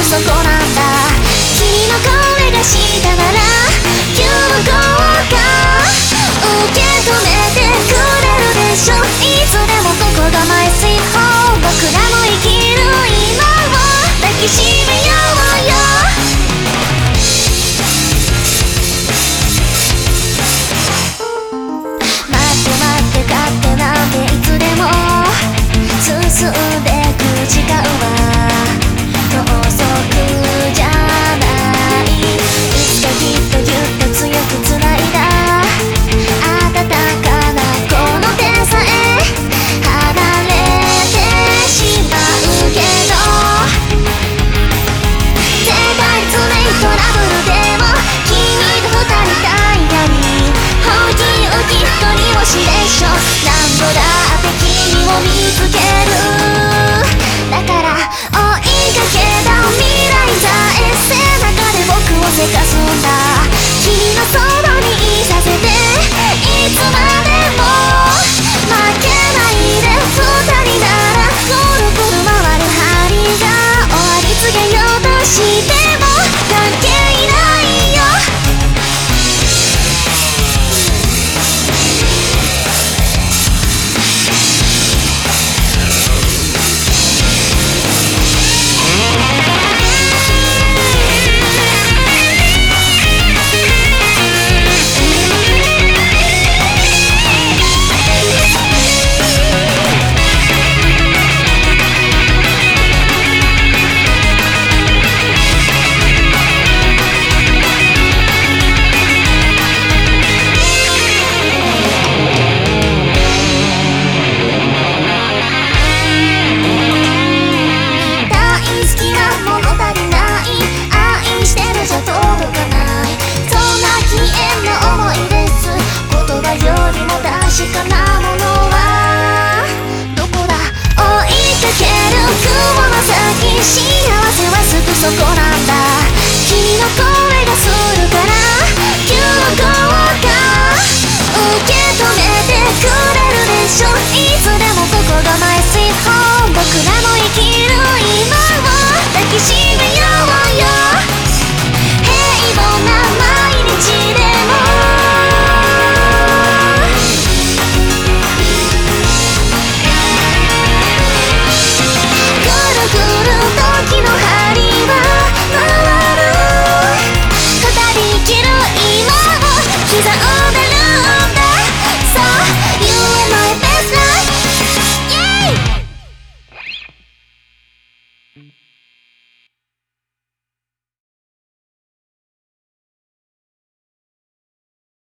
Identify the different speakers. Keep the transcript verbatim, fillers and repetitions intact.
Speaker 1: そこなんだ。君の声がしたなら行こうか。受け止めてくれるでしょ。いつでもここがマイスイートホーム。僕らの生きる今を抱きしめようよ。待って待って勝手なんていつでも進んでく時間は遠足じゃない。いつかきっとぎゅっと強くつないだ温かなこの手さえ離れてしまうけど、世界ツレイトラブルでも君と二人たいやり本気をきっとにもしでしょ。何度だって君を見つける。だから追いかけた未来さえ背中で僕をせかすんだ。君のそばにいさせていつまで